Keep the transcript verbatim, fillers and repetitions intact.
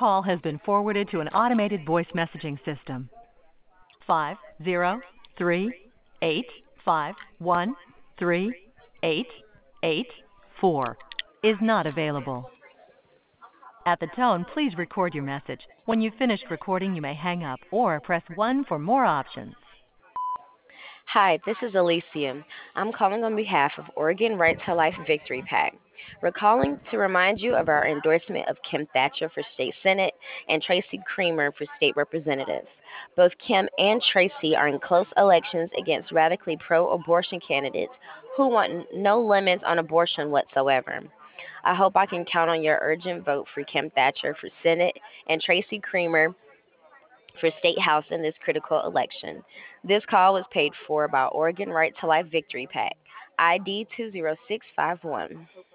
call has been forwarded to an automated voice messaging system. Five zero three eight five one three eight eight four is not available. At the tone, please record your message. When you've finished recording, you may hang up or press one for more options. Hi, this is Elysium. I'm calling on behalf of Oregon Right to Life Victory PAC. We're calling to remind you of our endorsement of Kim Thatcher for State Senate and Tracy Creamer for State Representative. Both Kim and Tracy are in close elections against radically pro-abortion candidates who want no limits on abortion whatsoever. I hope I can count on your urgent vote for Kim Thatcher for Senate and Tracy Creamer for State House in this critical election. This call was paid for by Oregon Right to Life Victory PAC, I D two zero six five one.